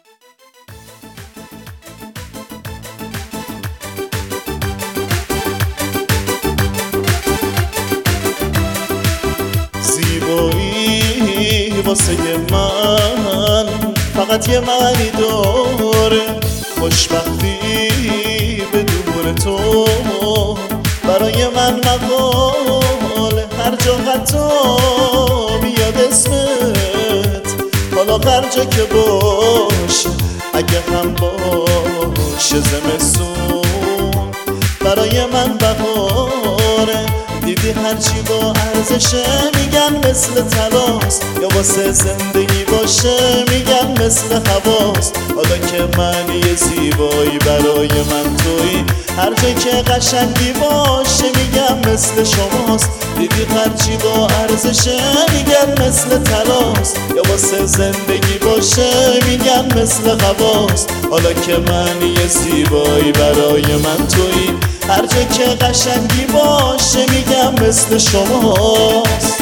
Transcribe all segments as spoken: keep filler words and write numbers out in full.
زیبایی واسه من فقط یه معنی داره، خوشبختی بدون تو برای من مقاله. هر جا حتی بیاد اسمت، حالا هر جا که باشه، اگه هم باشه زمستون برای من بهاره. دیدی هرچی با ارزشه میگن مثل طلاست، یا واسه زندگی باشه میگن مثل هواست. حالا که معنی زیبایی برای من تویی، هر جا که قشنگی باشه میگن مثل شماست. دیدی هرچی با ارزشه میگن مثل طلاست، یا واسه زندگی باشه میگن مثل هواست. حالا که معنی زیبایی برای من تویی، هر جا که قشنگی باشه میگم مثل شماست.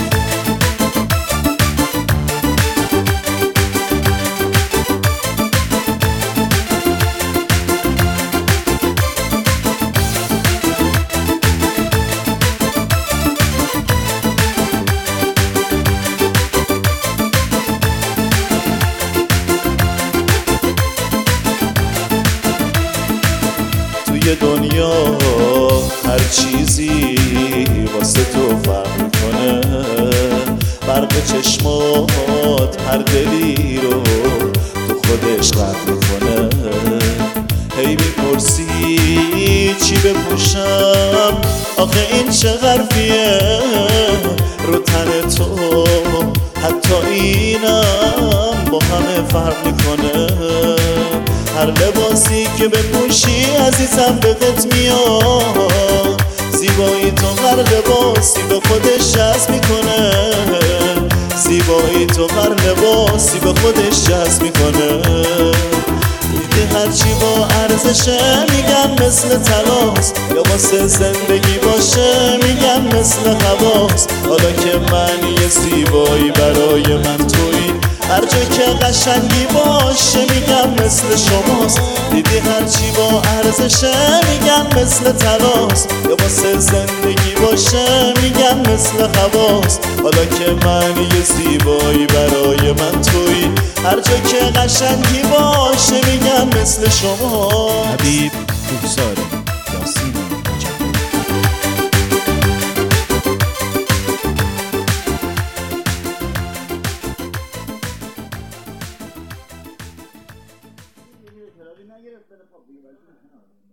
توی دنیا هر چیزی واسه تو فرق میکنه، برق چشمات هر دلی رو تو خودش غرق میکنه. هی میپرسی چی بپوشم، آخه این چه حرفیه رو تن تو، حتی اینم با همه فرق میکنه. هر لباسی که بپوشی عزیزم بهت میاد، زیبایی تو هر لباسی به خودش جذب میکنه. زیبایی تو هر لباسی به خودش جذب میکنه. دیدی هرچی با ارزشه میگن مثل طلاست، یا واسه زندگی باشه میگن مثل هواست. حالا که معنی زیبایی برای من تویی، هر جا که قشنگی باشه میگم مثل شماست. دیدی هرچی با ارزشه میگن مثل طلاست، یا واسه زندگی باشه میگن مثل هواست. حالا که معنی زیبایی برای من تویی، هر جا که قشنگی باشه میگن مثل شماست. حبیب کوهسار یاسین نگرفتن